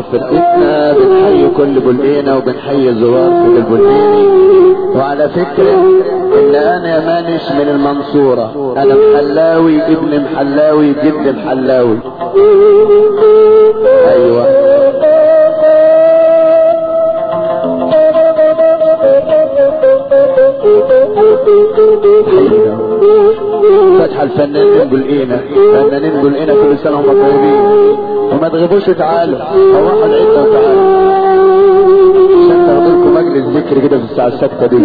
فرقتنا بنحيي كل بلقينا وبنحيي زوار كل البلقيني. وعلى فكرة ان انا مانش من المنصورة، انا محلاوي ابن محلاوي جد محلاوي. ايوه فتح الفنانين بلقينا، فنانين بلقينا كل سنة هم طيبين وما تغيبوش تعالوا او واحد عيدنا وتعالوا عشان تاخدلكم مجلس ذكر كده في الساعة السادسة دي.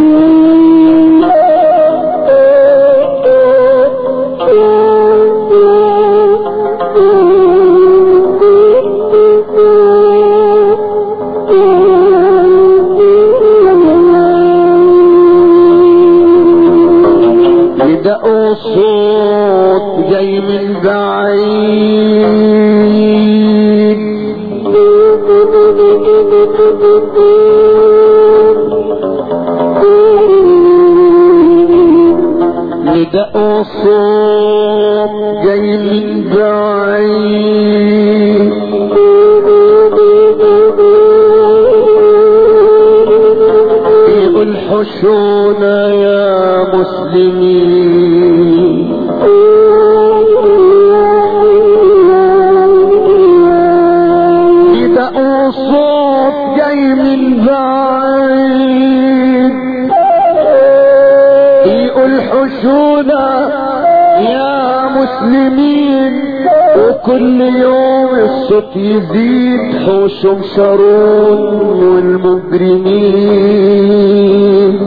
نداء صوت جاي من بعيد، نداء صوت جاي من بعيد، يقول حشونا يا مسلمين، نداء صوت جاي من بعيد، يقول حشونا يا مسلمين، وكل يوم الصوت يزيد حوشهم شارون والمجرمين.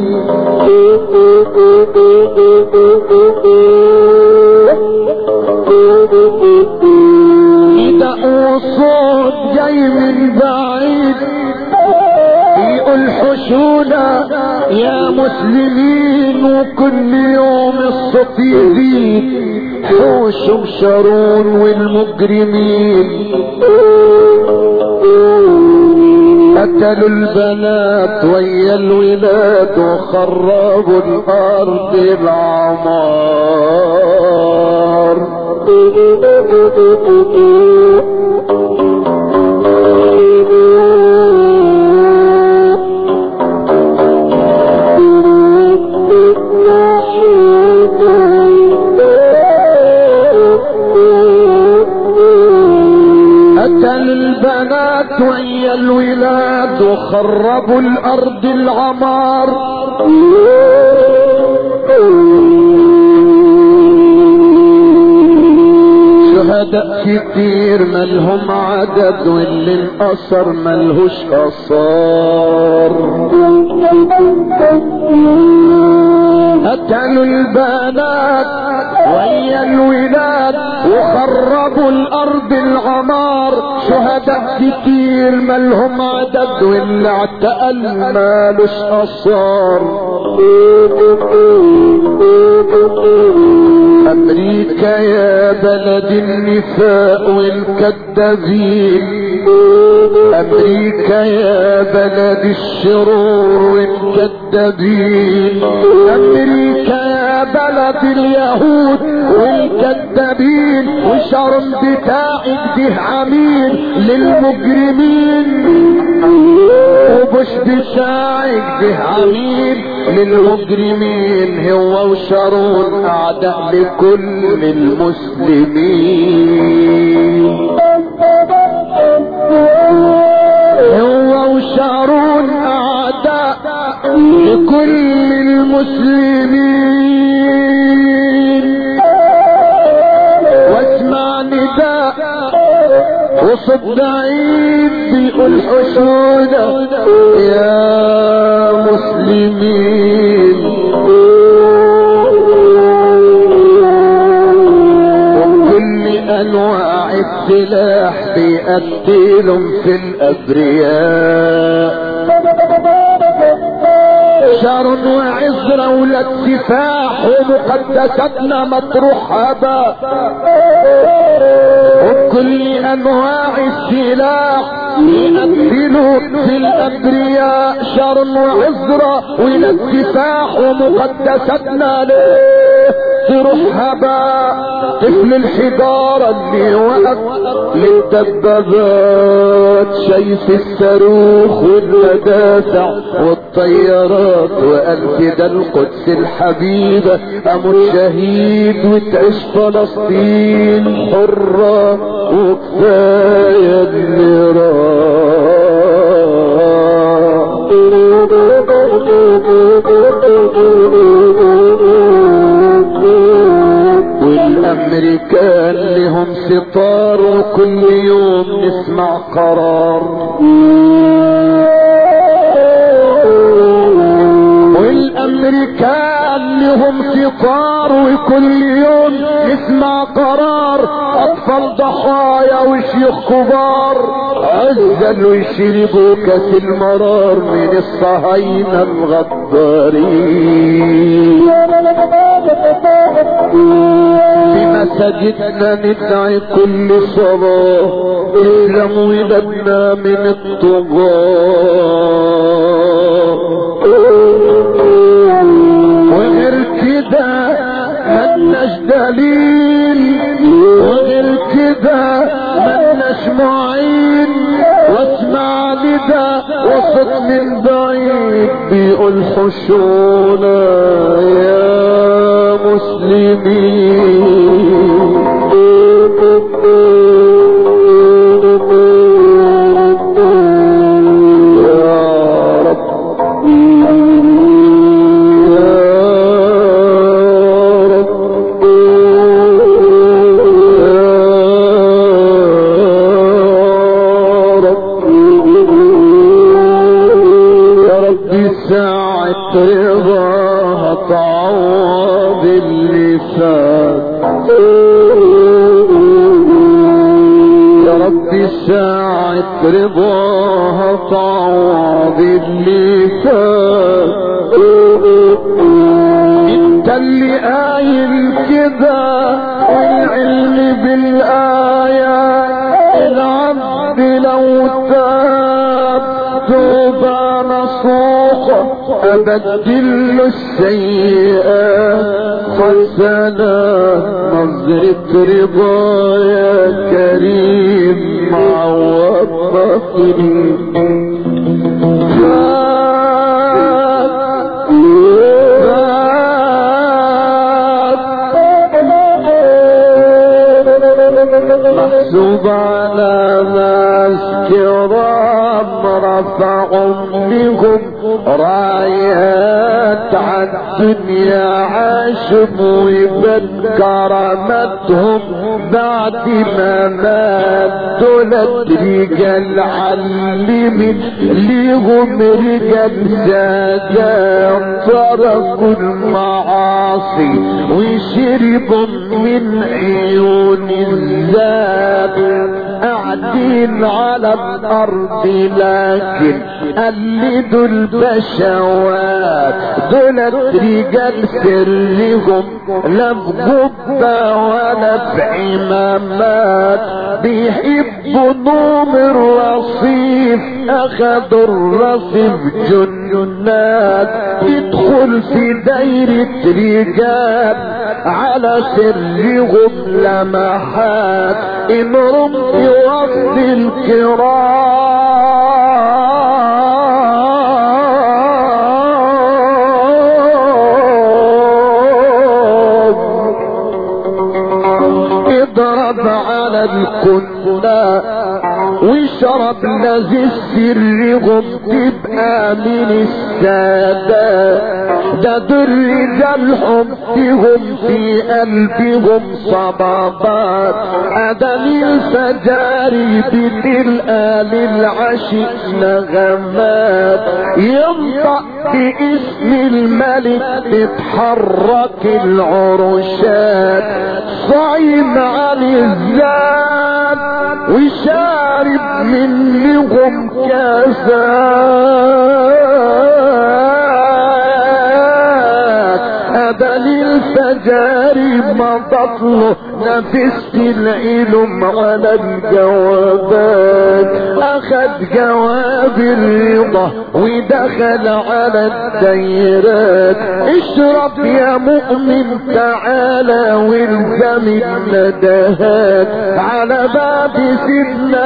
نداء صوت جاي من بعيد، يقول حشونا يا مسلمين، وكل يوم الصوت يزيد حوشهم شارون والمجرمين. قتلوا البنات ويا الولاد وخربوا الارض العمار. قتلوا البنات ويا الولاد وخربوا الارض العمار. شهداء كتير مالهم عدد واللي انقصر ملهوش اثار. قتلوا البنات ويا الولاد وخربوا الارض العمار. شهداء كتير مالهم عدد واللي اعتقل مالوش اثار. امريكا يا بلد النفاق والكذابين، امريكا يا بلد الشرور والكذابين، امريكا يا بلد اليهود والكذابين، وشرم بتاعك ده عميل للمجرمين، وبوش بتاعك ده عميل للمجرمين. هو وشارون اعداء لكل المسلمين، هو وشارون اعداء لكل المسلمين. واسمع نداء وصوت بعيد بيقول حشونا يا مسلمين، وكل انواع السلاح بيقتلهم في الابرياء. شر وعزرة ولا اتفاح ومقدساتنا مطروح هباء، وبكل انواع السلاح يقتلوا في الابرياء. شر وعزرة ولا اتفاح ومقدساتنا ليه تروح هباء طفل الحجارة اللي وقف للدبابات، شايف الصاروخ والمدافع والطيارات، وقال كده القدس الحبيبة اموت شهيد وتعيش فلسطين حرة وكفاية اللي والامريكان لهم ستار وكل يوم نسمع قرار، والامريكان لهم ستار وكل يوم نسمع قرار، اطفال ضحايا وشيوخ كبار عزلوا يشربوا كاس المرار من الصهاينة الغدارين. في مساجدنا ندعي كل صلاة اسلام ولادنا من الطغاة، وغير كده ملناش دليل، وغير كده ملناش معين. واسمع لده وصوت من بعيد بيقول حشونا يا مسلمين. رضاها تعوض اللي فات يا ربي، ساعة رضاها تعوض اللي فات. انت اللي قايل كده والعلم بالآيات، العبد لو تاب توبة نصوحة أبدل السيئات حسنات، نظرة رضا يا كريم معوضتني. محسوب على ناس كرام رفعوا بهم رايات عالدنيا، عاشوا ويبت كرامتهم بعد ما مات. دولت رجال علمت ليهم رجال سادات، تركوا المعاصي وشربوا من عيون الذات، قاعدين على الارض لكن قلدوا البشوات. دولت رجال سرهم لا بجبة ولا بعمامات، بيحبوا نوم الرصيف، اخدوا الرصيف جنات. يدخل في دايرة رجال على سرهم لمحات، امرهم في وسط الكرام. اضرب على الكنا وشرب لذيذ سرهم، تبقى من السادة. ده دول رجال حبهم في قلبهم صبابات، أداني الفجاري بتلقى للعشق نغمات. ينطق باسم الملك تتحرك العروشات، صايم عن الذات وشارب منهم كاسات. أداني الفجاري ما تطلو نفست العلم على الجوابات، اخد جواب الرضا ودخل على الديرات. اشرب يا مؤمن تعالى والزم الندهات على باب سيدنا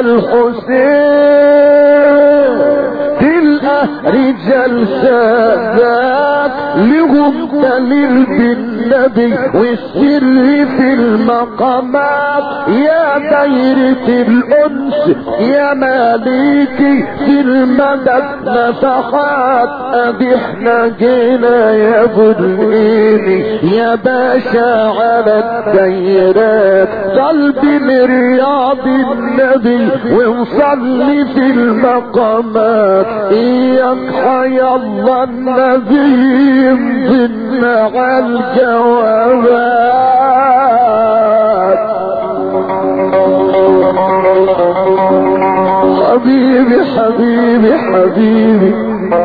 الحسين. تلقى رجال سادات لهم دليل بالنبي والسر في المقامات. يا دايرة الأنس يا مالكي في المدد نفحات، ادي احنا جينا يا بلقيني يا باشا على الدايرات. قلبي لرياض النبي ونصلي في المقامات. اياك حيا الله النبي يمضينا على الجوابات. حبيبي حبيبي حبيبي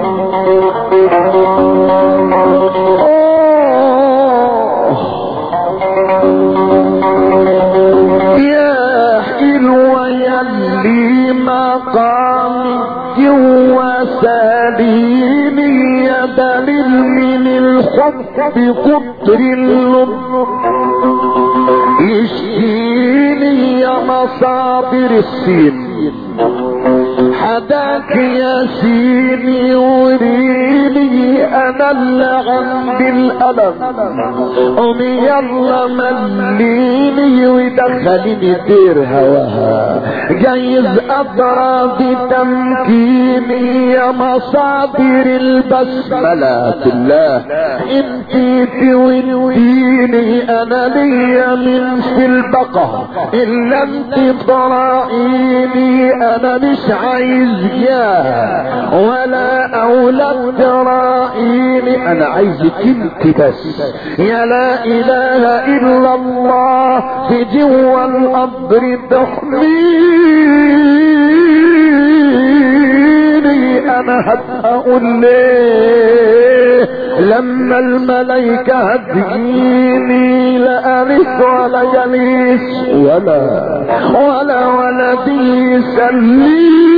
يا حلوة يلي مقامي جوا ساليني يا دليل من الحب بقطر اللب. يشكيني يا مصابر السين حداك يا سيني وريني انا اللي عندي الالم. قومي يلا مليني ودخليني دير هواها جايز اضرب تمكيني يا مصادر البسملة بالله. انتي توديني انا ليا من في البقر الا انت ضرائيني. انا مش عايز يا ولا اولاد ترائيني، انا عايزك انت بس يا لا اله الا الله في جوا القبر تحميني. انا هتقول ليه لما الملايكة هتجيني لا انس ولا جليس ولا ولدي يسليني.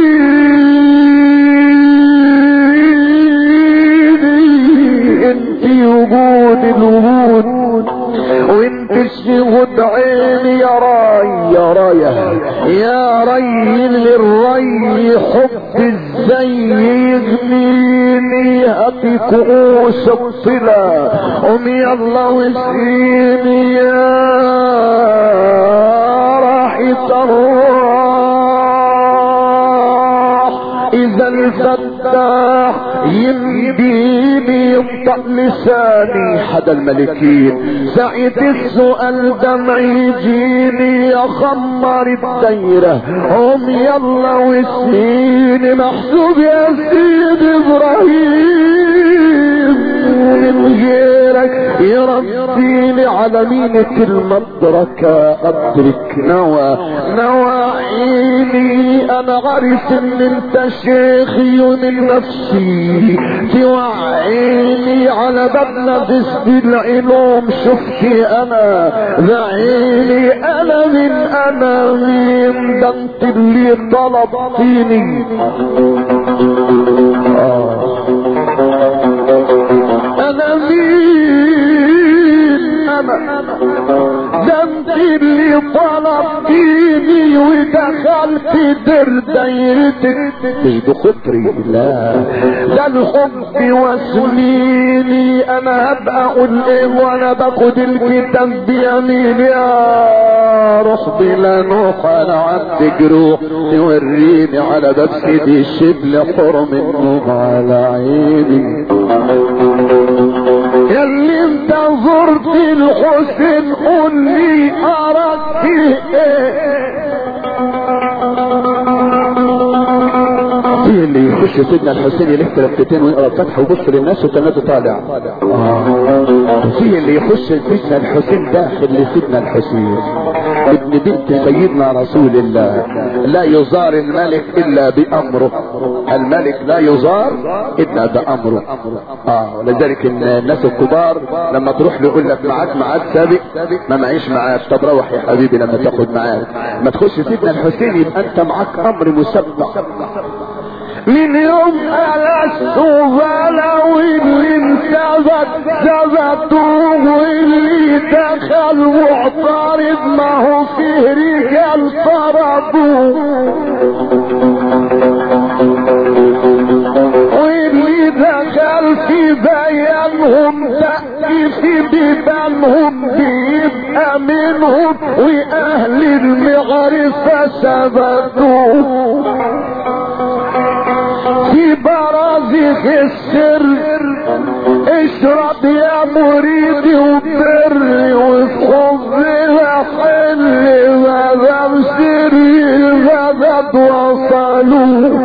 انتي وجود الوجود وانت الشهود عيني يا راي يا رايه يا ري للري حب ازاي يغنيني. هاتي كؤوس الصلة قومي يلا واسقيني يا راحة الروح. اذا الفتاح يمديني ينطق لساني حدا الملكين سعيد السؤال دمعي يجيني يخمر الدايرة. قوم يلا واسقيني محسوب يا سيد ابراهيم من غيرك يربيني على مينة المدركة ادرك نواعيني. انا عارف ان انت شيخي ومن نفسي توعيني على بابنا باسم العلوم. شفتي انا ذعيني انا مين ده انت اللي طلبتيني. انا مين انا ده انت اللي طلبتيني ودخلت دايرتك بخطري. لا ده الحب وسنيني. انا هبقى اقول ايه وانا باخد الكتاب بيميني. يا روح بلا نوح انا عندي جروح توريني على باب سيدي الشبل حرم النوم على عيني. ياللي انت زرت الحسين قول لي اراك فيه ايه. في اللي يخش سيدنا الحسين يلف لفتين ويقرا الفتح ويبص للناس وتنادي طالع. في اللي يخش سيدنا الحسين داخل لسيدنا الحسين ابن بنت سيدنا رسول الله لا يزار الملك الا بامره. الملك لا يزار الا بامره. ولذلك الناس الكبار لما تروح له يقول لك معاك ميعاد سابق، ما معيش معاك. طب روح يا حبيبي لما تاخد معاك. ما تخش سيدنا الحسين يبقى انت معاك امر مسبق. من يوم ألست ولو اللي انتبتوا واللي دخل معترض ما هو فيه رجال طردوا، واللي دخل في بيانهم تأتي في بيبانهم بيبقى منهم، وأهل المعرفة ثبتوا في برازخ السر. اشرب يا مريدي وبري وفخذها حل ماذا سري المدد وصلوا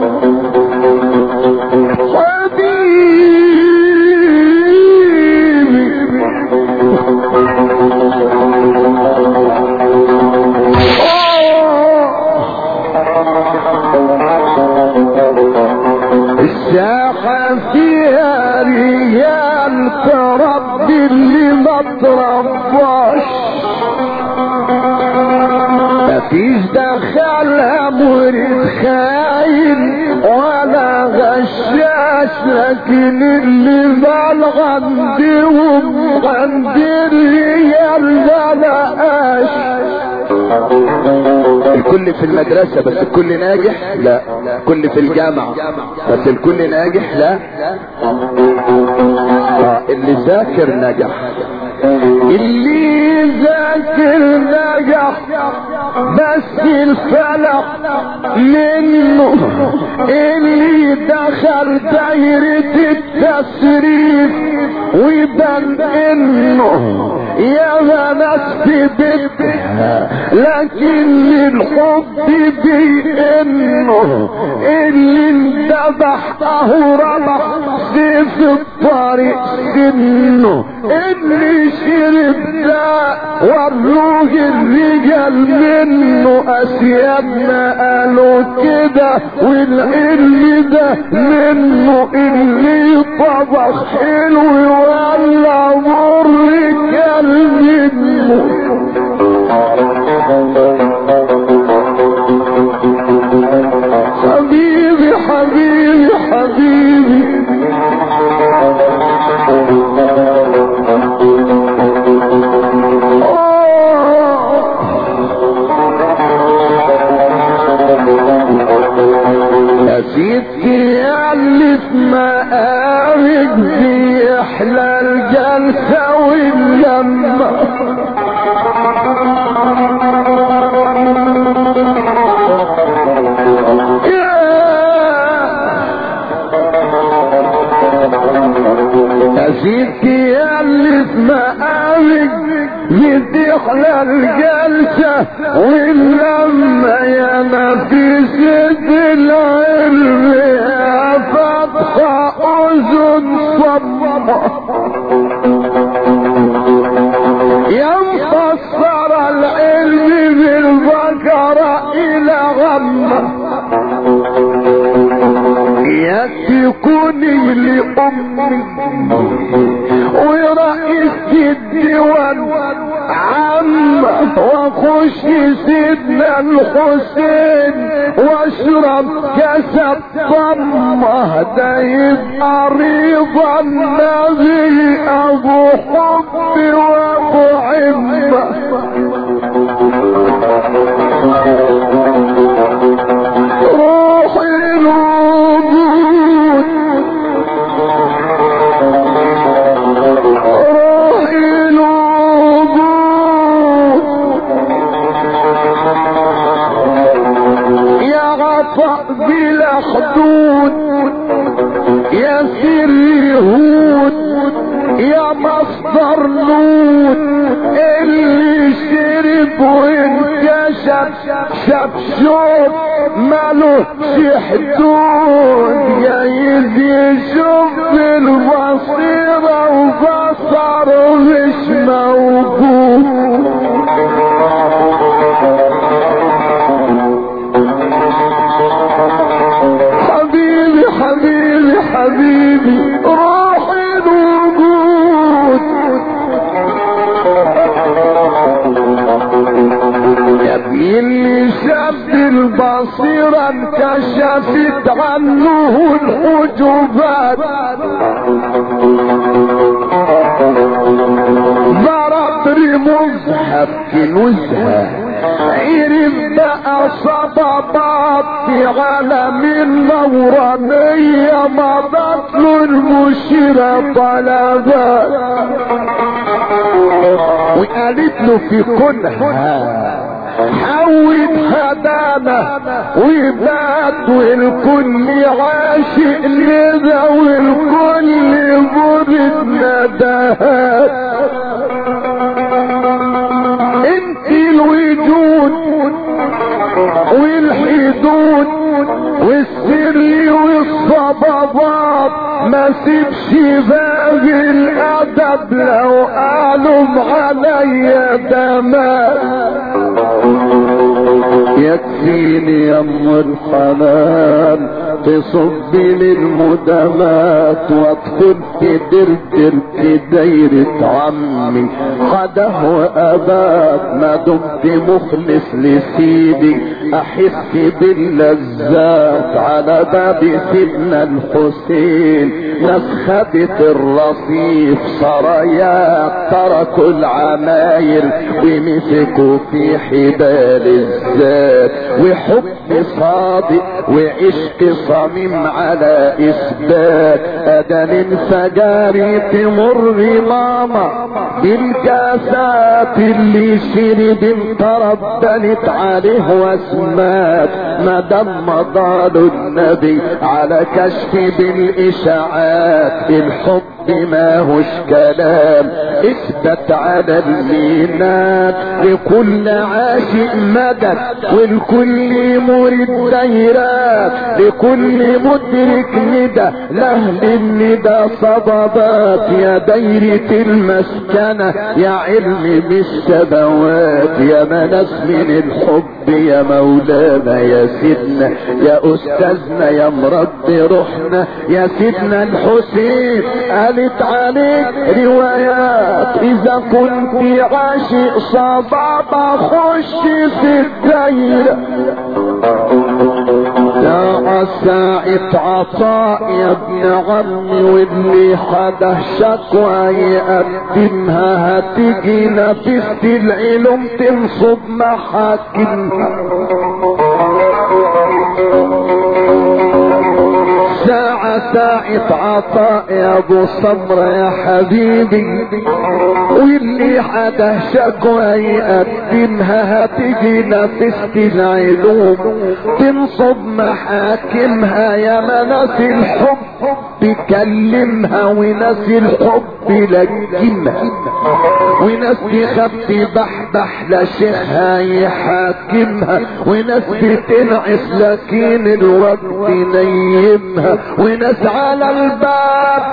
الساحة فيها رجال تربي اللي ما ترباش، مفيش دخلها مريد خاين ولا غشاش، لكن اللي مال عندهم عند الرجال ما لقاش. الكل في المدرسة بس الكل ناجح؟ لا. الكل في الجامعة بس الكل ناجح؟ لا. اللي ذاكر نجح، اللي ذاكر نجح، بس الفلق منه اللي دخل دايرة التسريف ويبان انه يا ناس في بيتها، لكن الحب بانه اللي اندبح اهو ربح سيف الطريق سنه، اللي شرب ده وروج الرجال منه. اسيادنا قالوا كده والعلم ده منه، اللي طبخ حلو ولا مر كان منه. حبيبي حبيبي حبيبي يا سيدي يا اللي في مقامك بيحلى الجلسة واللمة، يا سيدي يا اللي في مقامك بتحلى الجلسة واللمة، يا نفيسة العلم يا فتحة أذن صمة، يا مفسر العلم بالبقرة إلى غمة، يا تكوني لأمي ورئيس الديوان عم، واخش سيدنا الحسين واشرب كاسة طمة، ده يبقى رضا النبي ابو حب وابو عمة. روحي الوجود روحي الوجود يا غطاء بلا حدود، يا سر هود، يا مصدر نور، اللي شرب وانكشف شبشوب مالوش حدود، يا يشوف بالبصيرة وبصره مش موجود. حبيبي البصيرة انكشفت عنه الحجبات، ضرب رموزها بكنوزها، عرف بقى صدبات في عالم النورانية، مضت له المشيرة طلبات وقالت له في كلها حود هدانا وبات، والكل عاشق لذا والكل مرد ندهات. انت الوجود والحدود والسر والصبابات، ما سيبش باب الادب لو قالوا عليا دماء. يكفيني يا ام الحنان تصبي للمدامات، وادخل في دردر في دايرة عمي خده واباك. ما دمت مخلص لسيدي احس باللذات، على باب سيدنا الحسين ناس خدت الرصيف سرايات، تركوا العماير ومسكوا في حبال الذات، وحب صادق وعشق صميم على اثبات. ادن انفجاري تمر ماما بالكاسات، اللي شرب انتربلت عليه واسمات. مدام مضال النبي على كشف بالاشاعات، الحب ما هوش كلام اثبت على المينات. لكل عاشق مدد والكل مريد دايرات، لكل مدرك ندى لاهل الندى صبابات. يا دايرة المسكنة يا علم بالسبوات، يا مناس من الحب يا مولانا يا سيدنا يا استاذنا يا مربي روحنا يا سيدنا الحسين. قالت عليك روايات اذا كنت عاشق صبابة خش في الدايرة. يا ساعة عطاء يا ابن عمي، واللي حدا شكوى يقدمها، هتيجي نفست العلوم تنصب محاكمها. ساعة عطاء يا ابو صبر يا حبيبي، واللي حدا شكوى يقدمها، هتيجي نفست العلوم تنصب محاكمها. يا مناس الحب بكلمها وناس الحب لجمها، وناس تخبي بحبح لشيخها يحاكمها، وناس بتنعس لكن الوقت نيمها، وناس على الباب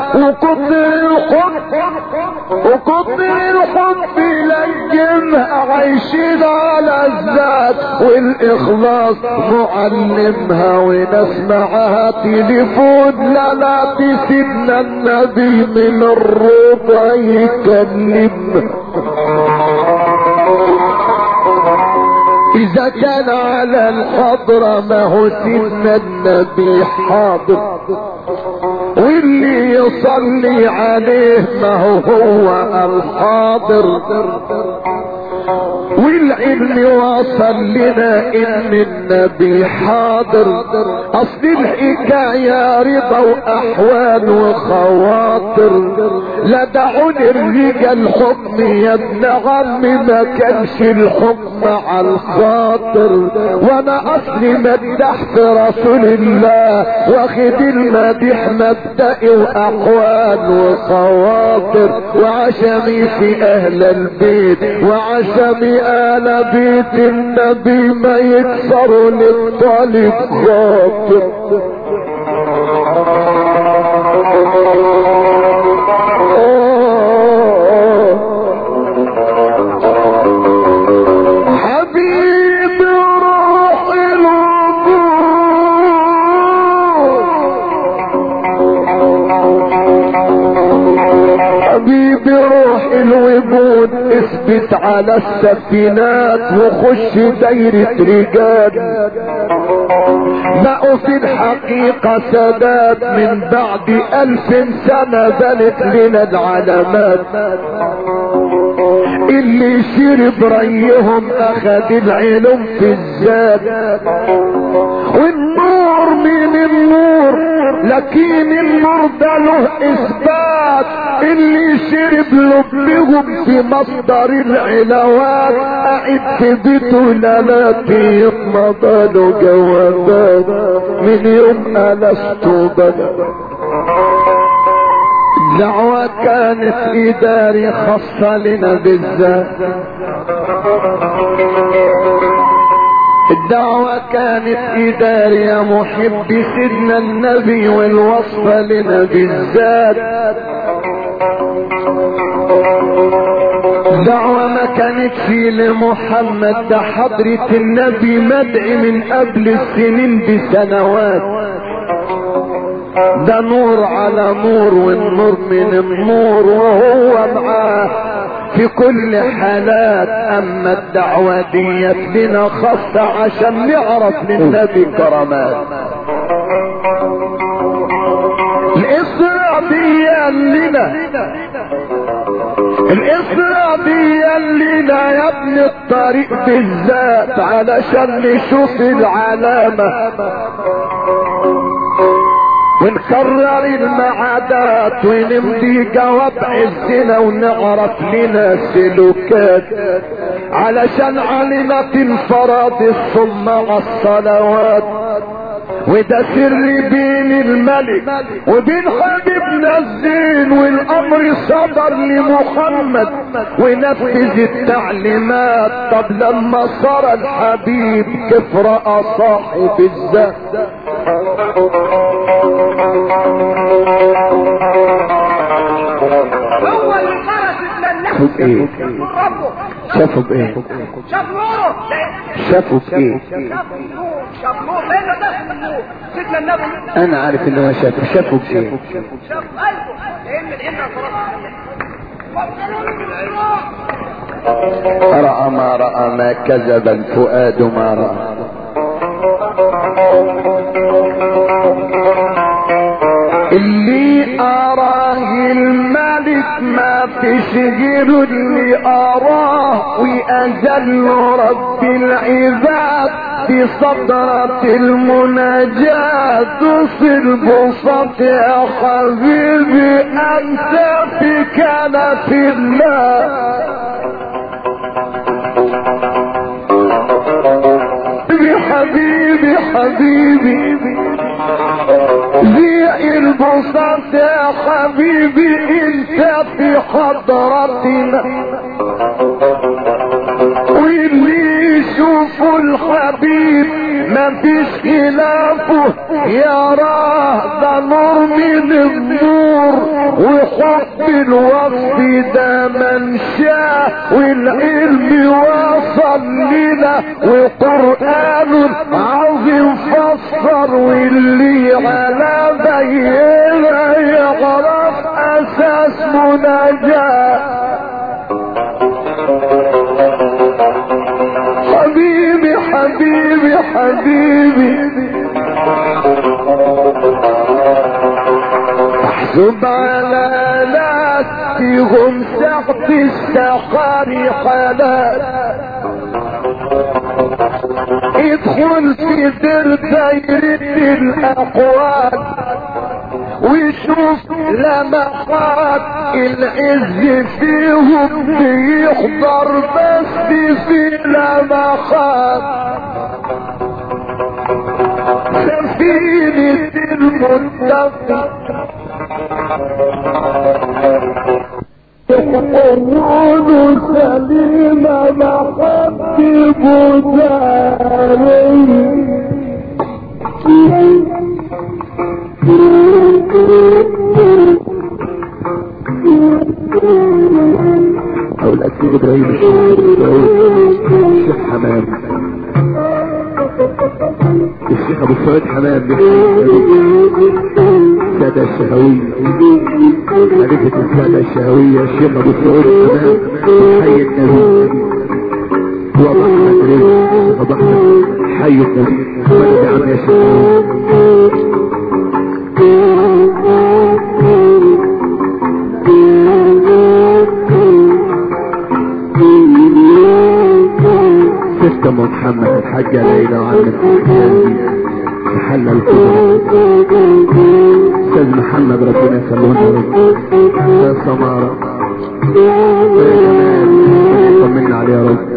وكتر الحب لجمها. عايشين على الذات والاخلاص معلمها، وناس معها تليفون لا تسيبنا النبي من الرضا يكلمنا. اذا كان على الحضرة ما هو سيدنا النبي حاضر، واللي يصلي عليه ما هو الحاضر. والعلم وصل لنا ان النبي حاضر. اصل الحكاية رضا واحوال وخواطر، لا دعوني الرجال حكم يا ابن عمي، ما كانش الحكم على الخاطر. وانا اصلي مدح في رسول الله، واخد المدح مبدئي واحوال وخواطر. وعشمي في اهل البيت وعشمي آل بيت النبي، ما يكسروا للطالب خاطر. حبيب روح الوجود، حبيب روح الوجود، اثبت ابعد على السفينات وخش دايرة رجال. بقوا في الحقيقة سادات من بعد 1000 سنة بنت لنا العلامات. اللي شرب ريهم اخذ العلم في الزاد، والنور من النور لكن النور ده له اثبات. اللي شرب لبهم في مصدر العلاوات، قاعد في بيته ليلاتي يطلب له جوابات من يوم ألست بدا. الدعوة كانت إداري خاصة لنا بالذات، الدعوة كانت إداري يا محب سيدنا النبي، والوصفة لنا بالذات. الدعوة ما كانتش لمحمد، ده حضرة النبي مدعي من قبل السنين بسنوات. ده نور على نور والنور من النور وهو معاه في كل حالات. اما الدعوة ديت لنا خاصة عشان نعرف للنبي كرامات. الاسراء دي لنا، الاسراء دي لنا يا ابن الطريق بالذات علشان نشوف العلامة ونكرر المعادات ونمضي جواب عزنا ونعرف لنا سلوكات علشان علمت الفرائض ثم الصلوات. وده سر بين الملك وبين حبيبنا الزين، والامر صدر لمحمد ونفذ التعليمات. طب لما صار الحبيب كيف رأى صاحب الذات؟ هو اللي خرج شافوا بايه؟ شافوا بايه؟ شاف نوره. شافوا بايه؟ شاف نور لانه ده النور سيدنا النبي. انا عارف ان هو شافوا. شافوا بايه؟ شاف قلبه لان الابن رأى ما رأى ما كذب الفؤاد ما رأى. اللي أراه الملك ما فيش غيره اللي أراه، وأجل رب العباد في صدرة المناجاة. تصل بسط يا حبيبي أنت في كنف الله. حبيبي حبيبي ذيع البسط يا حبيبي انت في حضرتنا. واللي يشوفوا الحبيب ما فيش خلافه يراه. ده نور من النور وحب الوصف ده منشاه، والعلم وصل لنا وقرآن عظيم فسر. واللي على بينا يعرف اساس مناجاه. حبيبي حبيبي حبيبي احسب على ناس فيهم سقط السقاري حالات. ادخل في دايرة الاقوال وشوف لمحات العز فيهم بيحضر بس في لمحات. سفينة المتقي قرون سليمة محبب داري. او الاسيد ابراهيم الشيخ حمام، الشيخ ابو سعود حمام، سادة الشهوية خليفة السادة الشهوية الشيخ ابو سعود الامام حي النبي وابو احمد رزق ابو احمد حي النبي ولد عم يا شيخ ستة محمد الحاجة ليلى وعم الحجازي محل الكبرى استاذ محمد ربنا يسلمنا يا سمارة يا جمال طمنا عليه يا رب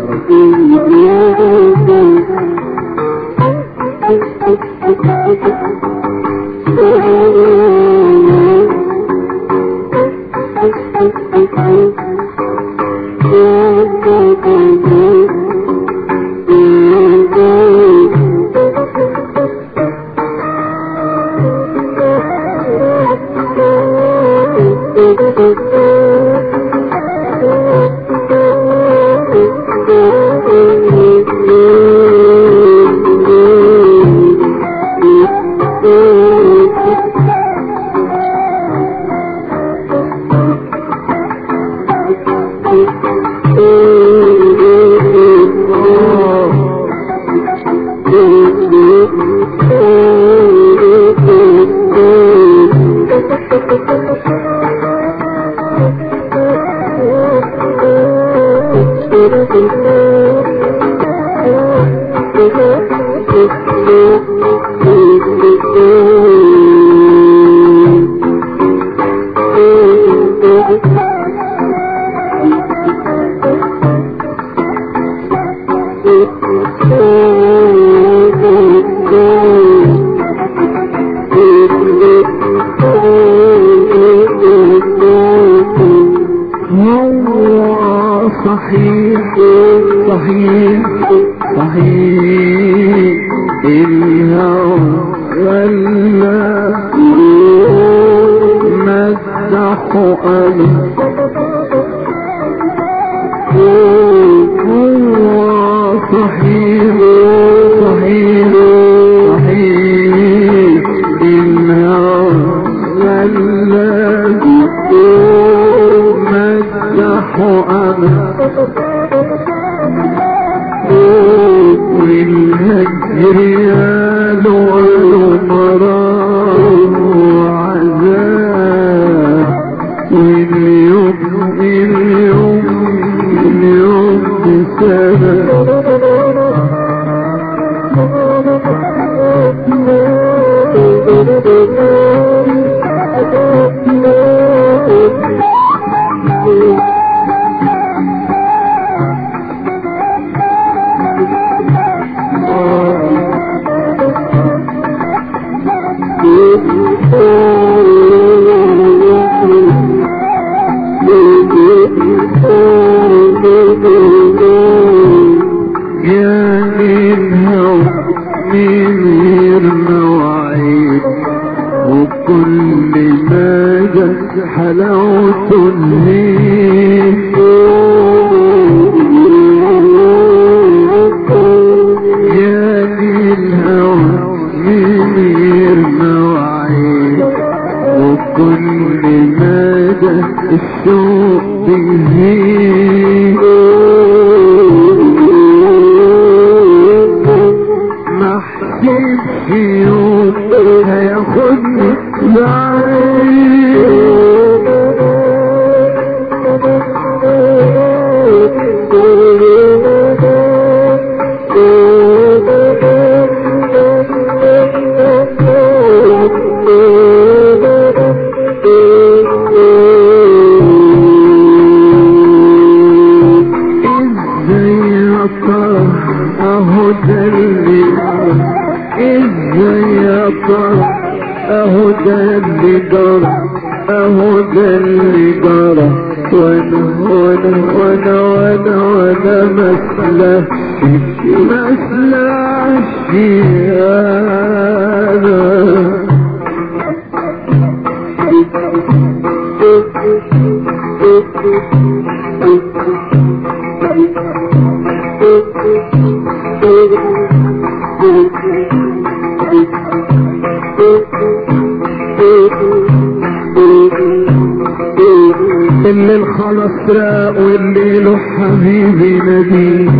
الخنصراء والليل حبيبي نبي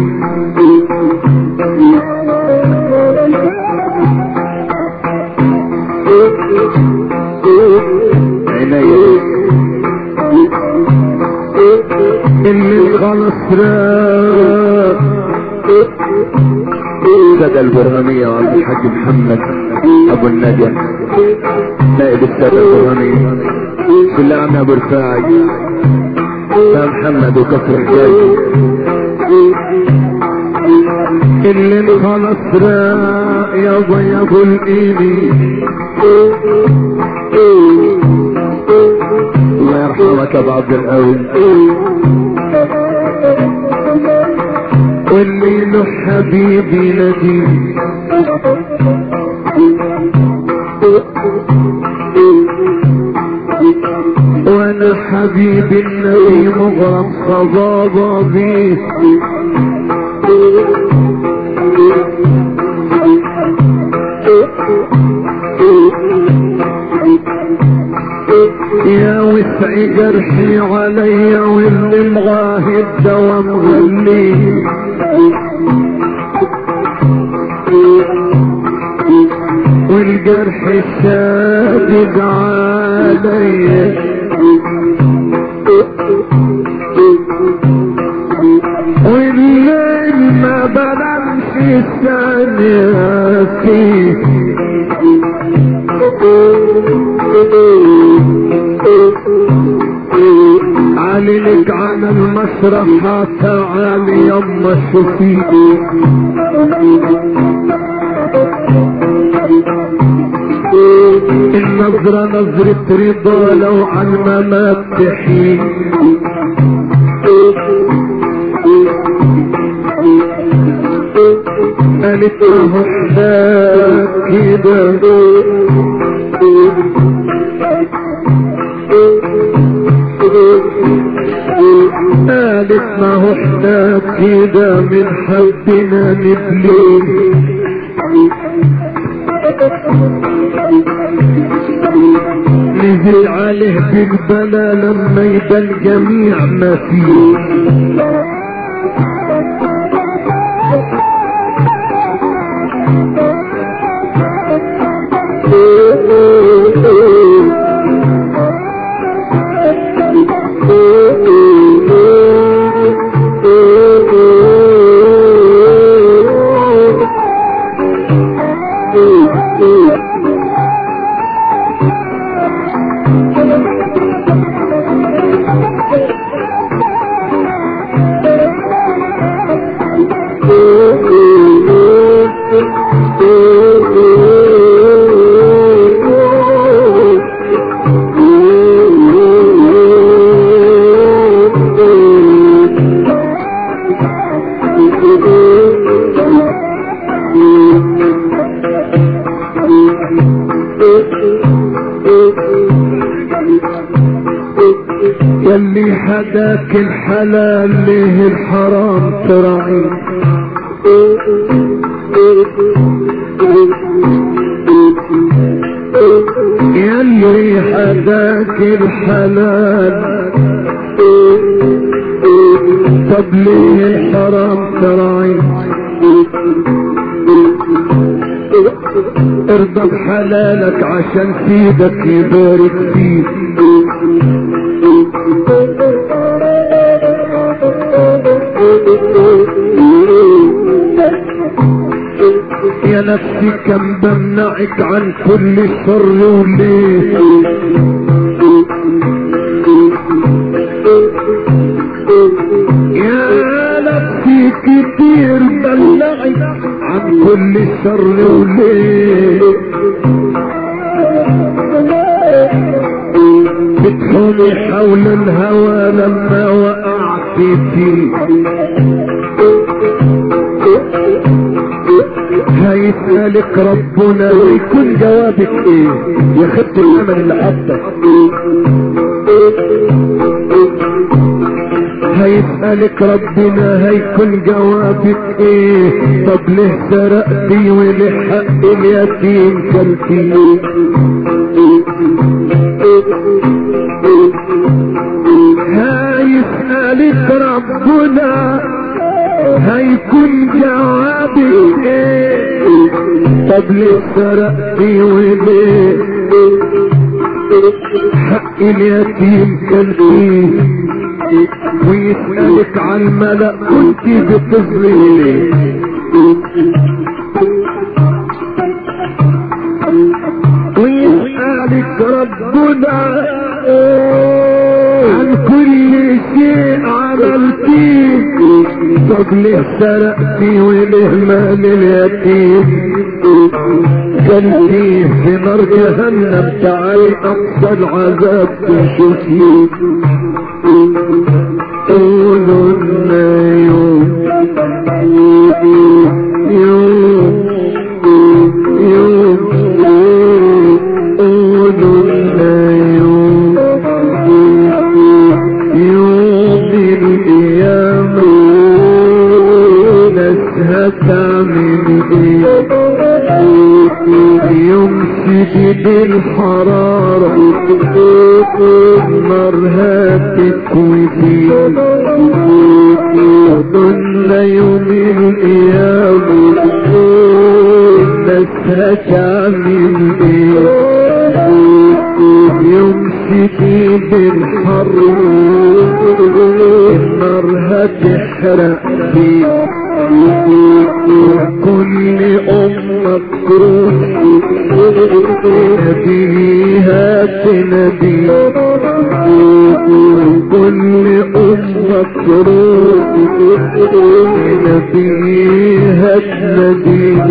اللي الخنصراء السادة البرهانية وعبد الحاج محمد ابو النجا نائب السادة البرهانية بسم الله عم ابو رفاعي يا محمد وكفر حجاجي اللي الخنصراء يا ضيب الايدي الله يرحمك يا ابو عبد القوي واللي له حبيبي نجي وانا حبيبي النبي مغرم صبابة بيه يا وسع جرحي علي واللي مغاهد دوا مغلي والجرح السابق علي والليل ما بنمش الثانية فيه عليك على المسرح تعالي يما شوفي النظرة نظرة رضا لو على الممات تحين قالت له كده قالت ما هو احنا كده من حبنا نبليه نزل عليه بالبلا لما يبقى الجميع ما فيه يلي حداك الحلال ليه الحرام تراعي يلي حداك الحلال طب ليه الحرام تراعي ارضى بحلالك عشان سيدك يبارك فيك يا نفسي كم بمنعك عن كل شر وليه يا نفسي كتير بمنعك عن كل شر وليه بتحومي حول الهوى لما وقعت فيه هيسألك ربنا ويكون جوابك ايه يا خدت الامل اللي حطك هيسألك ربنا هيكون جوابك ايه طب ليه سرقتي وليه حق اليتيم كلتي هيسألك يسألك ربنا هيكون جوابي ايه؟ طب ليه سرقتي وليه حق اليتيم كان فيه؟ ويسألك عن الملأ كنت بتظلمي ليه؟ ويسألك ربنا عن كل شيء عملتيه. طب ليه سرقتي وليه مال اليتيم؟ كان فيه في نار جهنم تعالي اقصى العذاب تشوفيه. قولوا لنا يوم يوم يوم قولوا لنا يوم يوم القيامة ناس هتعمل ايه؟ يوم شديد الحرارة النار هتكوي فيه. قلنا يوم القيامة الناس هتعمل ايه؟ يوم شديد الحر النار هتحرق فيه. كل أمة تروح نبيها تنبي. كل أمة تروح نبيها تنبي.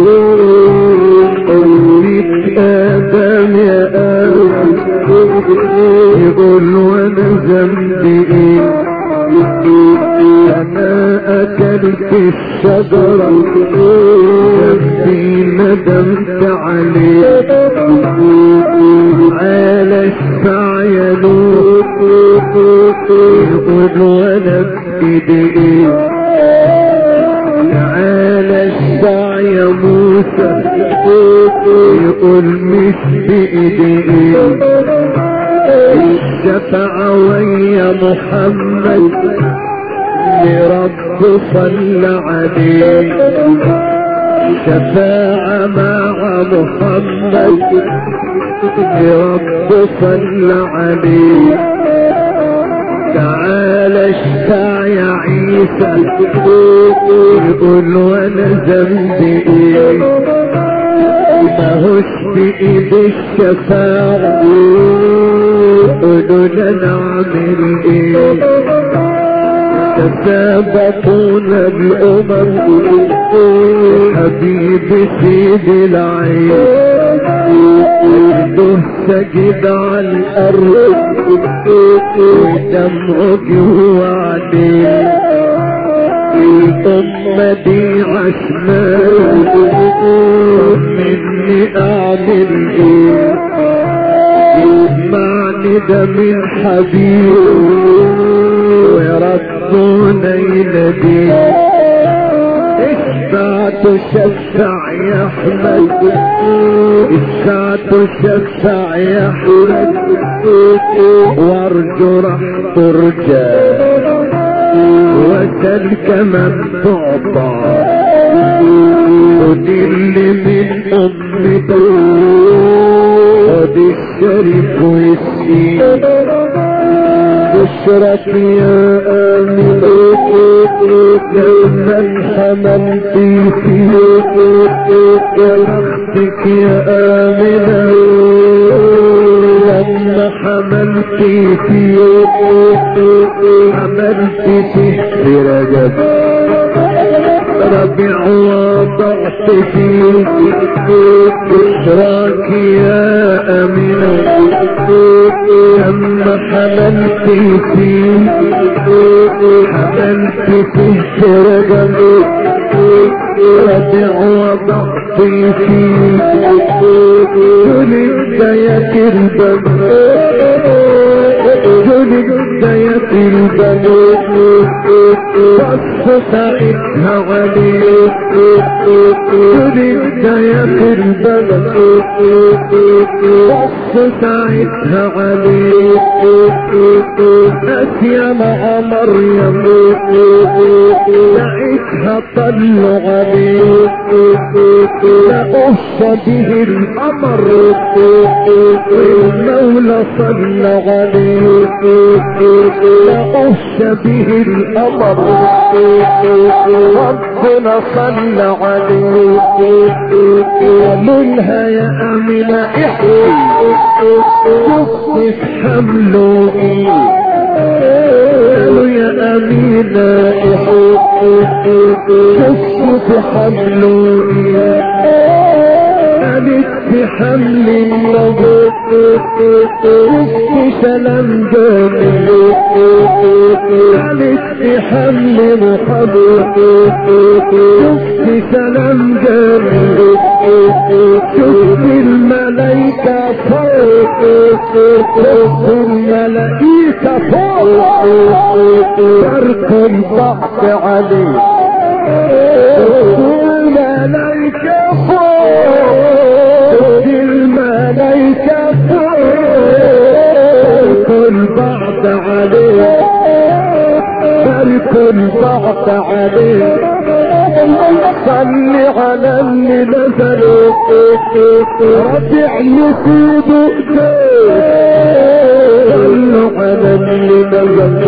قولك آدم يا آدم يقول وانا ذنبي ايه؟ انا اكلت الشجرة نفسي ندمت عليه. على السعي يا نور يقول وانا بايدي ايه؟ على السعي يا موسى يقول مش بايدي ايه؟ الشفاعة ويا محمد لرب صلى عليه. شفاعة مع محمد لرب صلى عليه. تعالى اشفع يا عيسى يقول وانا ذنبي ايه؟ ماهوش بايد الشفاعة قولوا لنا نعمل ايه؟ تسابقونا الامم حبيب سيد العين وجده سجد على الارض ودمعه جوه عليه. الأمة دي عشمان مني أعمل إيه؟ يسمعني ده من حبيب ويردونا يناديه. اشفع تشفع يا أحمد اشفع تشفع يا أحمد وارجو راح ترجى وسل كمن تعطى. خد اللي من أمته خد الشريف ويسقيه. بشرك يا آمنة لما حملت فيك يا بختك يا آمنة لما حملت فيك حملت فيه برجب ربيع وضعت فيك بشراك يا أمينة لما حملت فيه حملت فيه برجب ربيع وضعت فيك جلد يا الباب جلد يا الباب بص ساعتها عليك بداية البلد بص ساعتها عليه اسيا مع مريم ساعتها طلوا عليه لقص به القمر والمولى صلى عليه لقص به القمر ربنا صلى عليه قالولها يا امينة احكي شوفي حمله ايه قالوا يا امينة احكي شوفي حمله ايه قالت في حمل النبي شوفي سلام جميل قالت في حمل محمد شوفي سلام جميل شوفي الملايكة فوق شوفي الملايكة فوق ترك البحث عليه شوفي الملايكة فوق شوفي الملايكة فوق ترك البحث عليه ترك البحث عليه صل على اللي نزل رجع نسيبه صلوا على اللي نزل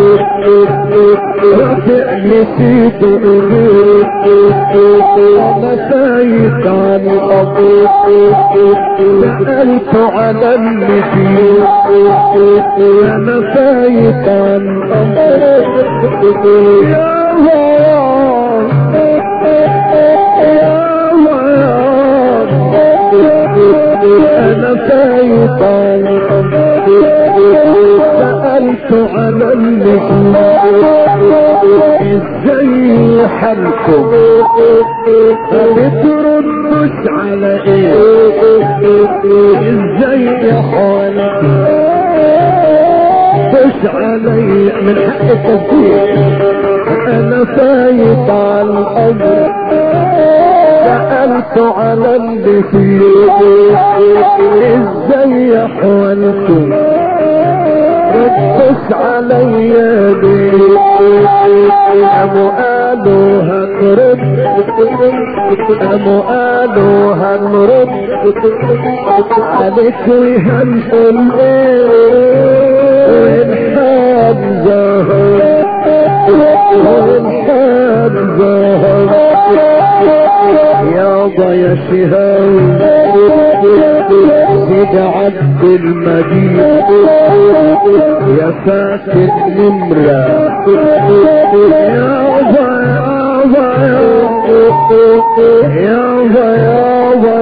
رجع نسيبه انا سايت عن سألت على اللي فيه انا سايت عن يا انا فايطان سألت على اللحم ازاي حالكم بتردش على ايه ازاي حالك دش علي من حق التسجيل انا فايت على الامر سألت على اللي فيه ازاي حوالكم ردش عليا ليه قاموا قالوا هنرد قاموا قالوا هنرد قالت لي هنقول ايه والحال زهر والحال زهر يابا يا شهاوي سيد عبد المجيد يا فاتن نمرة يابا يابا يابا يابا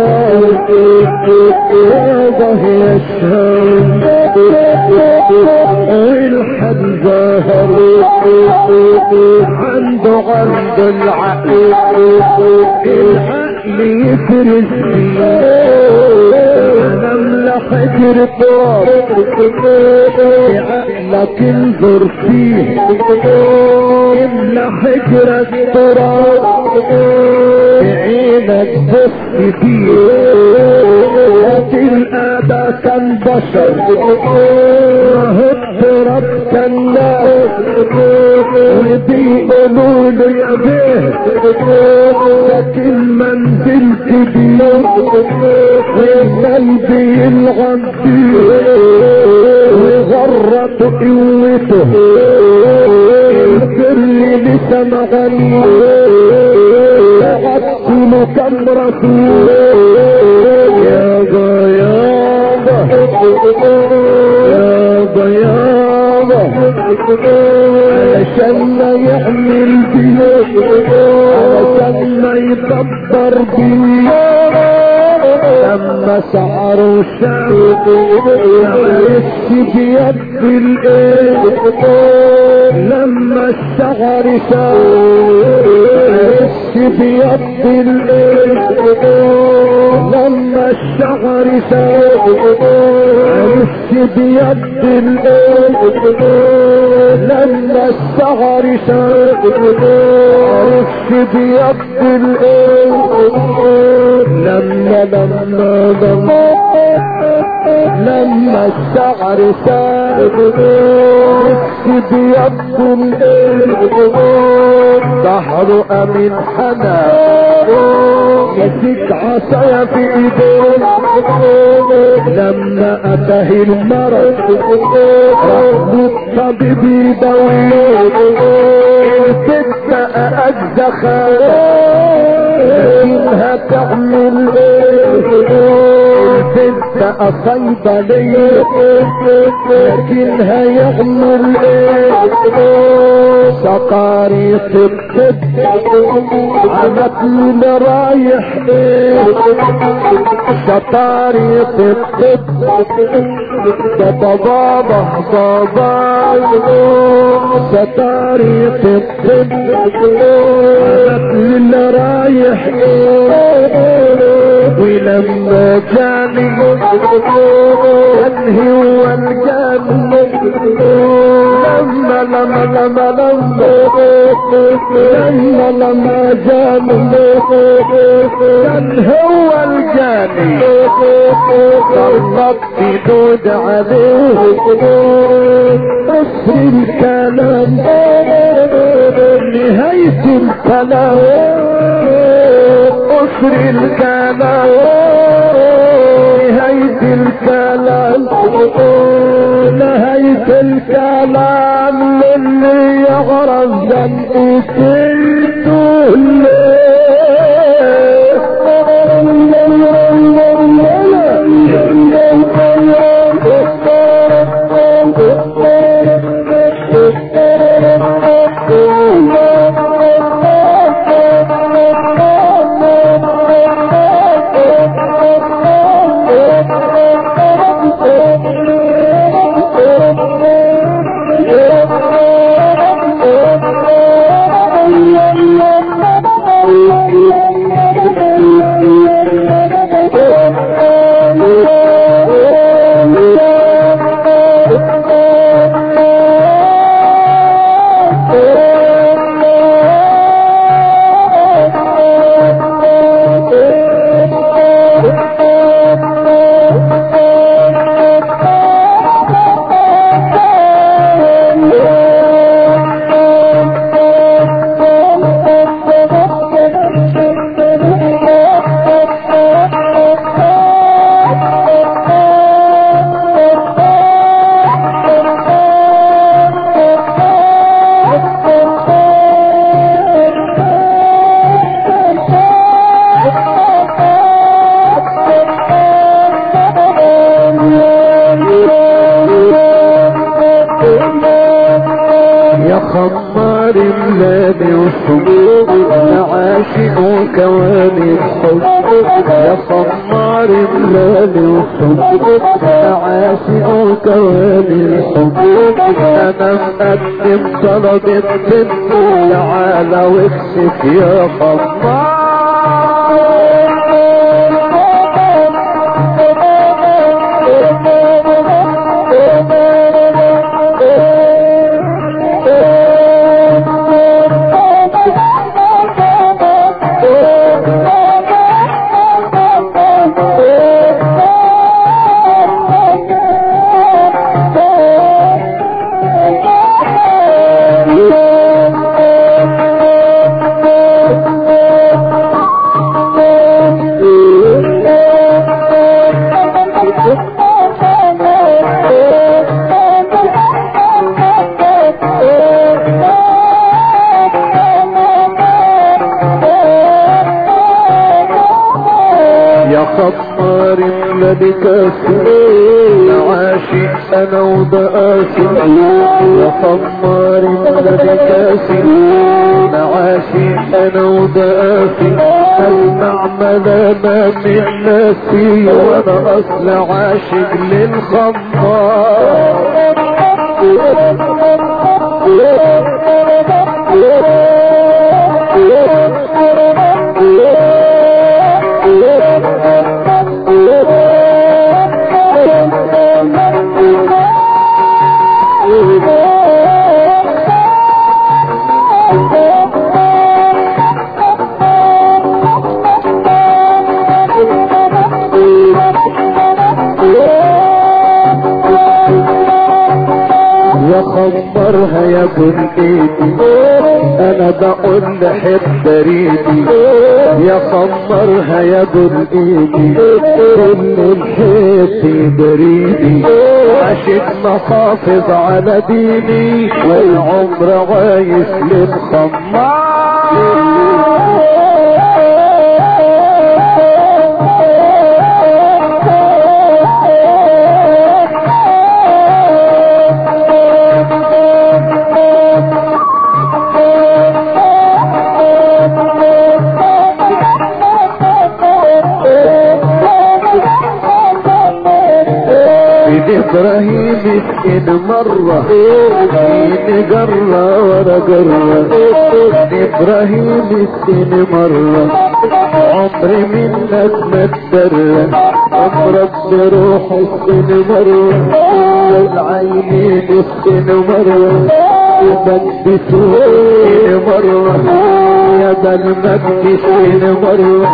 يابا يا شهاوي والحد ظهر عنده عند العقل العقل يفرز فيه انا ملحجر تراب عقلك انظر فيه املى حجرك تراب عينك بص فيه هتلقى ده كان بشر التراب كان ناس وبيقولوا له يا بيه لكن ما نزلت بيه وقلبي يلغم فيه وغرت قوته البر لسه مغني لغت له كم رسول يابا يابا يابا يابا علشان ما يعمل بيه علشان ما يدبر بيه لما سعروا شعب عرفت بيد الايه لما الشعر شعب عرفت بيد الايه لما الشعر شعب عرفت بيد الايه لما الشعر شعب عرفت بيد الايه لما الشعر ساد يكسب يبدو ظهره امين حنا مسك عصايا في ايديه لما اتاه المرض رب الطبيب يداويه الست اجزخه لكنها تعمل البنت صيدلية لكنها يعمل شقاريط الطب عمت لي رايح شقاريط الطب بابا شقاريط الطب عمت لي رايح ولما جاني كان هو الجنة لما جاني كان هو الجاني قربت بدود عليه قصر الكلام نهاية الكلام قصر الكلام نهاية الكلام نهاية الكلام للي يغرز ذنبي كنته خمار ملاني وصبور عاشق وكواني الحب يا خمار ملاني وصبور عاشق وكواني الحب انا مقدم طلب الطب تعالى واكشف يا خمار خمار بكاسي عاشق انا وبقاسي يا خمار بكاسي عاشق انا وبقاسي اسمع ملامة من ناسي وانا اصل عاشق للخمار خمرها يا ابن ايدي انا بقول لحب بريدي يا خمرها يا ابن ايدي كل الحيط بريدي عشت محافظ على ديني والعمر عايش للخمار ابراهيم مسكين مرة مسكين جرة ورا جرة ابراهيم مسكين مرة عمري منك ما اتدرى عمرك بروح السن مرة والعينين السن مرة المجد سن مرة يا ذا المجد سن مرة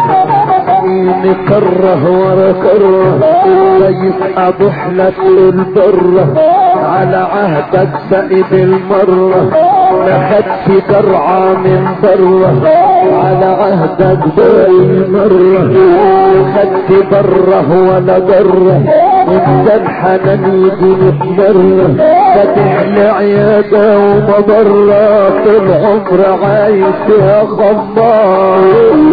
كره ورا كره يسحب حلك البره على عهدك سائد المره ما خدش درعه من بره على عهدك باقي المره خدش بره ولا بره انت الحنان يجي مره فاتح لعياده ومبره طول عمر عايش يا خمار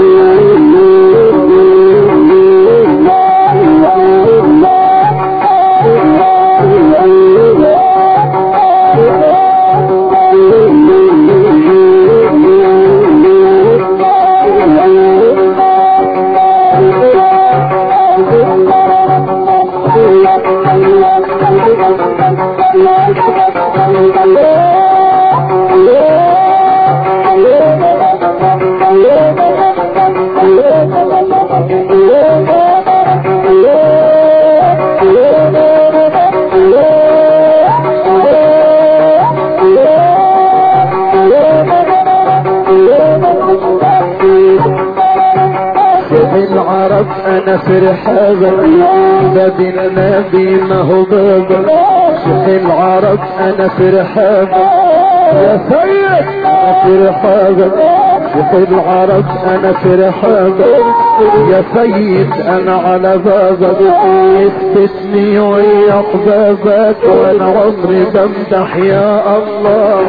العرب انا في رحابة باب النبي ما هو بابا شيخ العرب انا في رحابة يا سيد انا في رحابة شيخ العرب انا في رحابة يا سيد انا على بابك اثبتني وياك بابك وانا عمري بمدح يا الله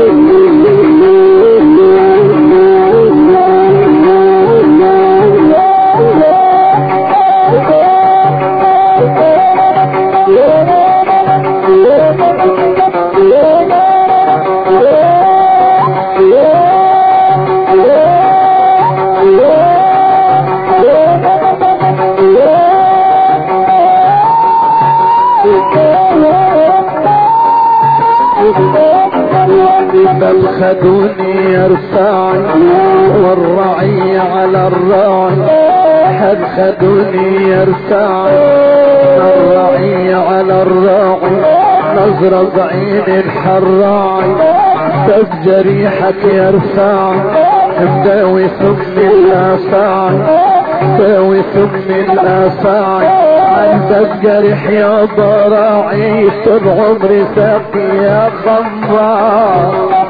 بل خدوني يرفعني والرعي على الراعي حد خدوني يرفعني الرعي على الراعي نظرة بعين الحراعي باب جريحك يرفعني مداوي ثم الافاعي مداوي ثم الافاعي عندك جريح يا ضراعي طول عمري ساقي يا خمار